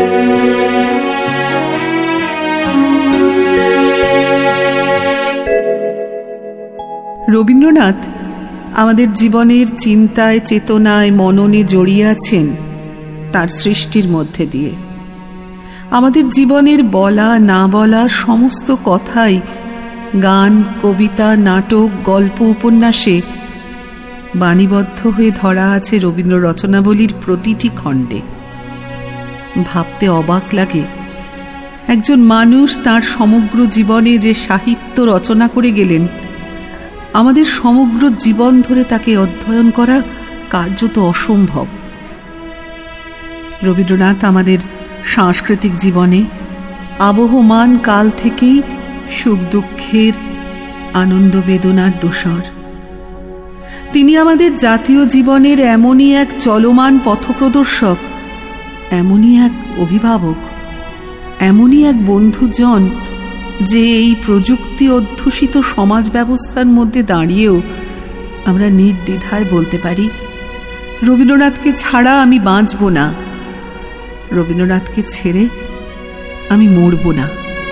রবীন্দ্রনাথ আমাদের জীবনের চিন্তায়, চেতনায়, মননে জড়িয়ে আছেন তার সৃষ্টির মধ্যে দিয়ে। আমাদের জীবনের বলা না বলা সমস্ত কথাই গান, কবিতা, নাটক, গল্প, উপন্যাসে বাণীবদ্ধ হয়ে ধরা আছে রবীন্দ্র রচনাবলীর প্রতিটি খণ্ডে। ভাবতে অবাক লাগে, একজন মানুষ তার সমগ্র জীবনে যে সাহিত্য রচনা করে গেলেন, আমাদের সমগ্র জীবন ধরে তাকে অধ্যয়ন করা কার্যত অসম্ভব। রবীন্দ্রনাথ আমাদের সাংস্কৃতিক জীবনে আবহমান কাল থেকেই সুখ দুঃখের, আনন্দ বেদনার দোসর। তিনি আমাদের জাতীয় জীবনের এমনই এক চলমান পথপ্রদর্শক, এমনই এক অভিভাবক, এমনই এক বন্ধুজন, যে এই প্রযুক্তি অধ্যুষিত সমাজ ব্যবস্থার মধ্যে দাঁড়িয়েও আমরা নির্দ্বিধায় বলতে পারি, রবীন্দ্রনাথকে ছাড়া আমি বাঁচব না, রবীন্দ্রনাথকে ছেড়ে আমি মরব না।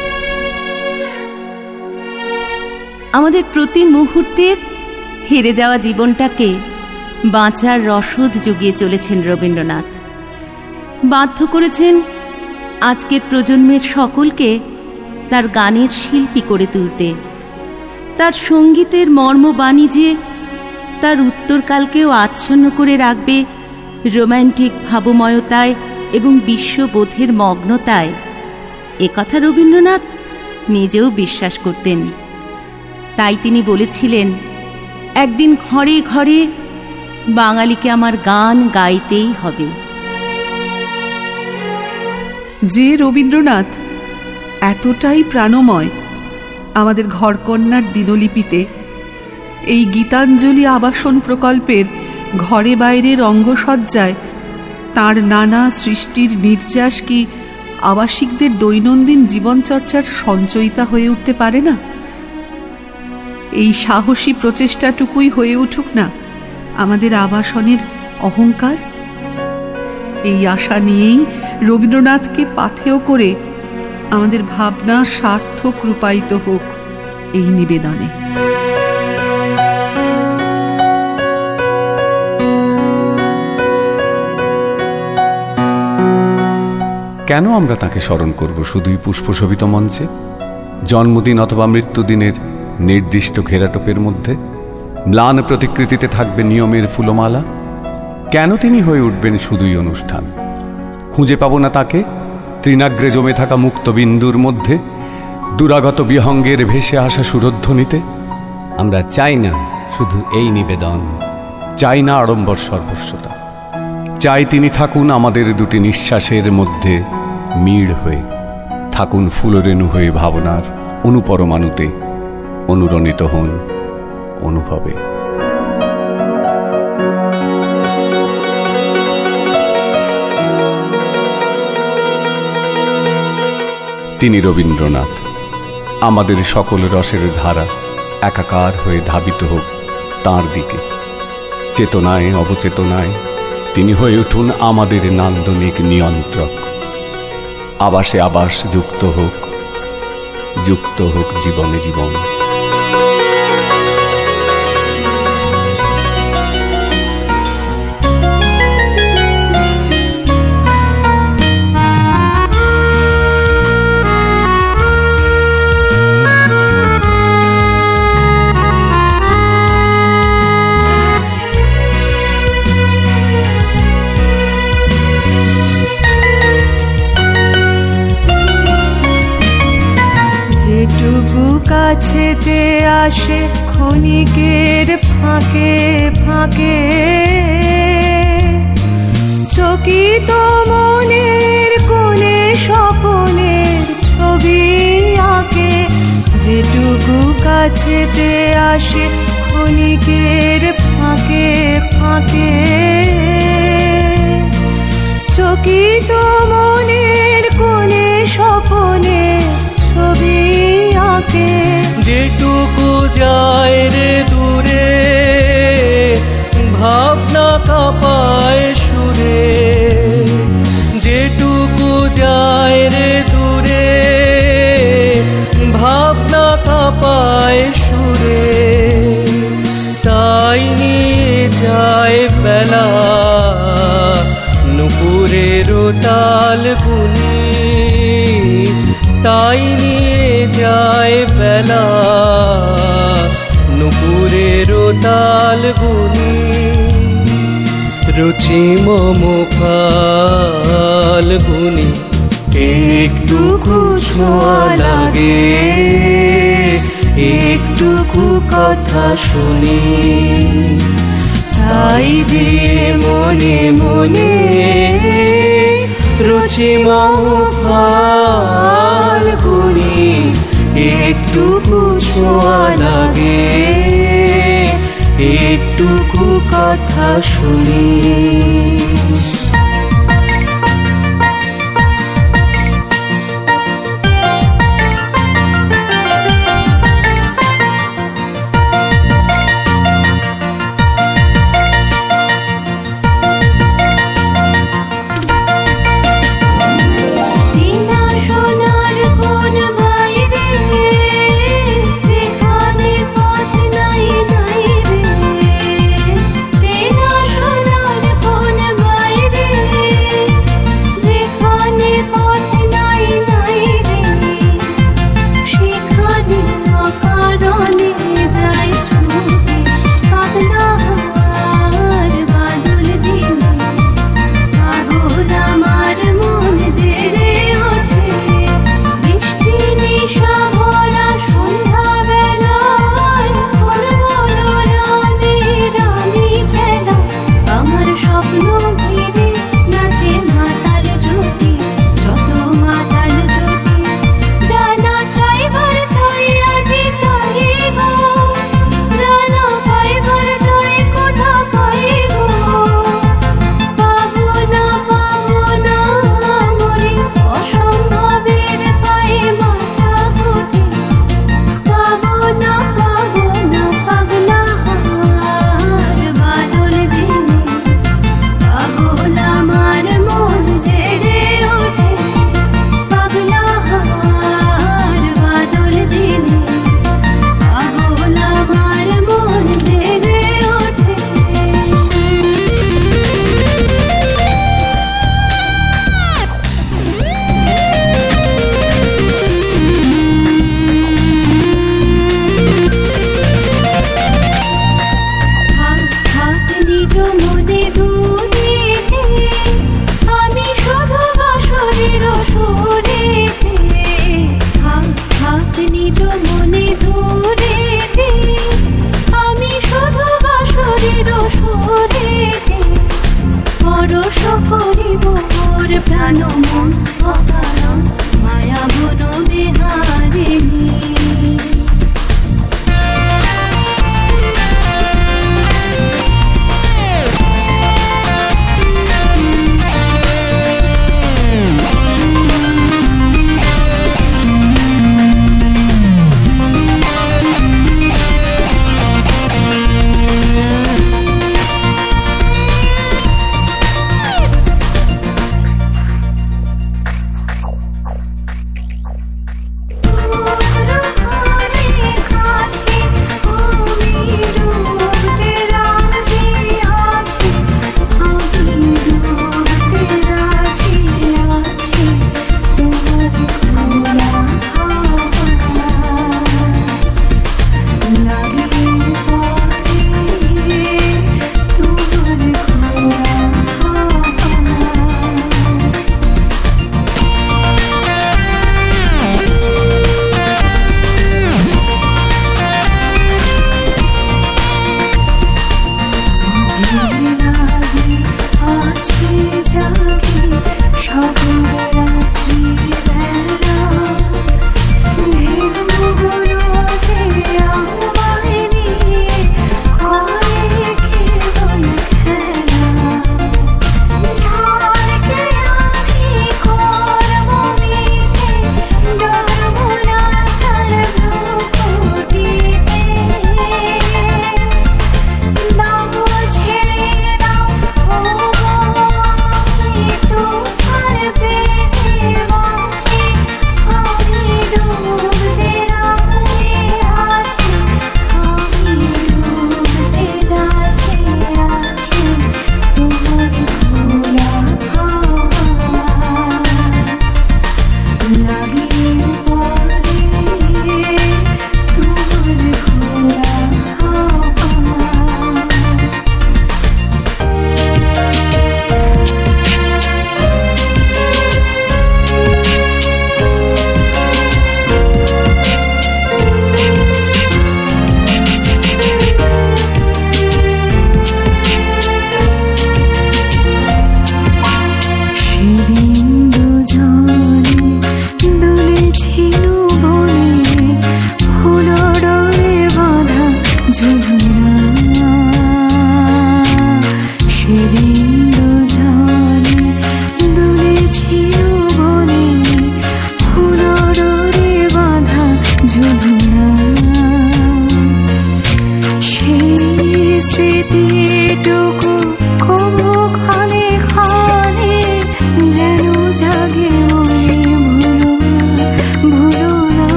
আমাদের প্রতি মুহূর্তের হেরে যাওয়া জীবনটাকে বাঁচার রসদ জুগিয়ে চলেছেন রবীন্দ্রনাথ। বাধ্য করেছেন আজকের প্রজন্মের সকলকে তার গানের শিল্পী করে তুলতে। তার সঙ্গীতের মর্মবাণী যে তার উত্তরকালকেও আচ্ছন্ন করে রাখবে রোম্যান্টিক ভাবময়তায় এবং বিশ্ববোধের মগ্নতায়, একথা রবীন্দ্রনাথ নিজেও বিশ্বাস করতেন। তাই তিনি বলেছিলেন, একদিন ঘরে ঘরে বাঙালিকে আমার গান গাইতেই হবে। যে রবীন্দ্রনাথ এতটাই প্রাণময়, আমাদের ঘরকন্যার দিনলিপিতে এই গীতাঞ্জলি আবাসন প্রকল্পের ঘরে বাইরে রঙ্গসজ্জায় তাঁর নানা সৃষ্টির নির্যাস কি আবাসিকদের দৈনন্দিন জীবনচর্চার সঞ্চয়িতা হয়ে উঠতে পারে না? এই সাহসী প্রচেষ্টাটুকুই হয়ে উঠুক না আমাদের আবাসনের অহংকার। এই আশা নিয়েই রবীন্দ্রনাথকে পাথেয় করে আমাদের ভাবনা সার্থক রূপায়িত হোক এই নিবেদনে। কেন আমরা তাকে স্মরণ করব শুধুই পুষ্পশোভিত মঞ্চে, জন্মদিন অথবা মৃত্যুদিনের নির্দিষ্ট ঘেরাটোপের মধ্যে? ম্লান প্রতিকৃতিতে থাকবে নিয়মের ফুলমালা। কেন তিনি হয়ে উঠবেন শুধুই অনুষ্ঠান? খুঁজে পাব না তাকে তৃণাগ্রে জমে থাকা মুক্ত বিন্দুর মধ্যে, দুরাগত বিহঙ্গের ভেসে আসা সুরধ্বনিতে? আমরা চাই না শুধু এই নিবেদন, চাই না আড়ম্বর সর্বস্বতা, চাই তিনি থাকুন আমাদের দুটি নিঃশ্বাসের মধ্যে মিড় হয়ে, থাকুন ফুলরেণু হয়ে ভাবনার অনুপরমাণুতে, অনুরণিত হন অনুভবে। তিনি রবীন্দ্রনাথ। আমাদের সকল রসের ধারা একাকার হয়ে ধাবিত হোক তাঁর দিকে। চেতনায় অবচেতনায় তিনি হয়ে উঠুন আমাদের নান্দনিক নিয়ন্ত্রক। আবাসে আবাস যুক্ত হোক জীবনে জীবন। কাছেতে আসে ক্ষণিকের ফাঁকে ফাঁকে, চকিত মনের কোণে স্বপনের ছবি আঁকে। যেটুকু কাছেতে আসে ক্ষণিকের ফাঁকে ফাঁকে, চকিত মনের কোণে স্বপনের ছবি আঁকে। যেটুকু যায় রে দূরে, ভাবনা কাঁপায় সুরে। যেটুকু গুনি, তাই নিয়ে যায় বেলা নুপুরের তাল গুনি। রুচি মম ফাল্গুনি, একটুকু ছোঁয়া লাগে, একটুকু কথা শুনি, তাই দিয়ে মনে মনে রুচি মম ফাল্গুনি, একটুকু ছোঁয়া লাগে, একটুকু কথা শুনি।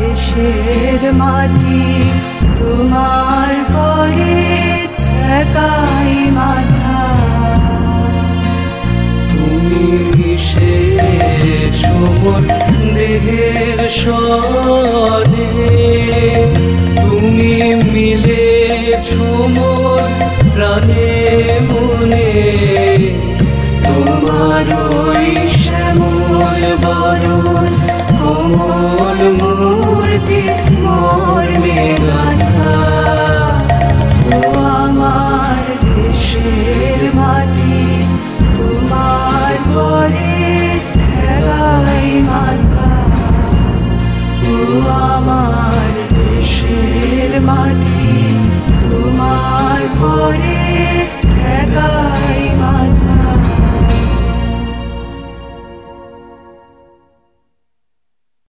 দেশের মাটি তোমার পরে ঠেকাই মাথা। তুমি মিশেছ মোর দেহের সনে, তুমি মিলেছ মোর প্রাণে মনে। তোমার ওই শ্যামল বরণ কোমল মূর্তি মোর মেঘাধা। ও আমার দেশের মাটি তোমার পরে ঠেকাই মাথা। ও আমার দেশের মাটি তোমার পরে